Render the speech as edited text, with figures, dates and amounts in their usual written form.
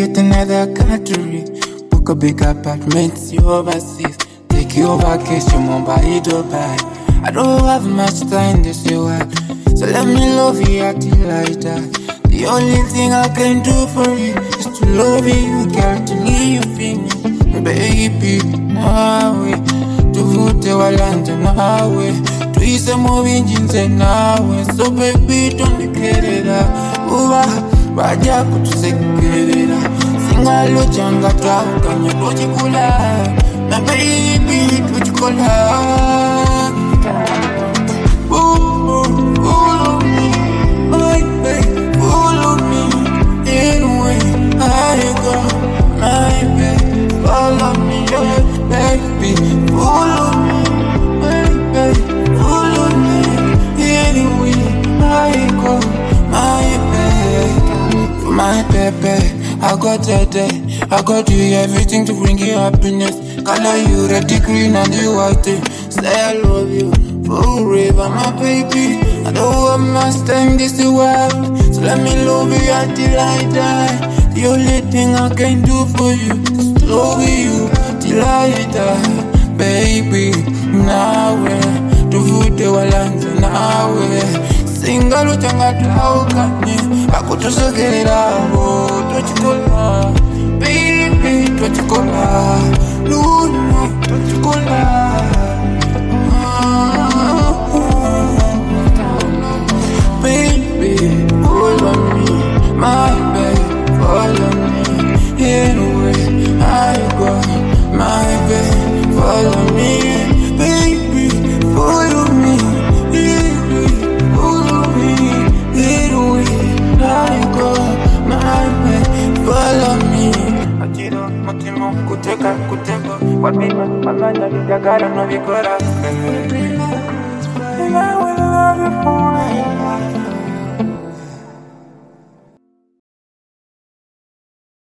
at another country. Book a big apartment, see overseas. Take you vacation, Mumbai, Dubai. I don't have much time to say what. So let me love you till I die. The only thing I can do for you is to love you, girl, to need you feel me. Baby, nawe tuvute walanje nawe tuise mubinjinze nawe. So baby don't kerera uba bajya kutusekerera singalo changa twakanya tochikula na baby tochikola. Follow me, my baby, follow me anyway I go, my baby, follow me, baby, follow me, my baby, follow me anyway I go, my baby, I got that, I got you everything to bring you happiness. Color you red, the green and the white. Say I love you forever, my baby. I don't want much time this world, so let me love you until I die. The only thing I can do for you is to love you till I die, baby. Nawe tuvute walanje nawe singalo changa tuaukanye akutusogerera abo tochikola baby tochikola lulu tochikola. Baby follow me, my baby follow me anyway I go, my baby follow me, baby follow me follow me anyway I go, my baby follow me. Atiro matimo kuteka wapima mamanda nitagara no vikora. I will love you forever.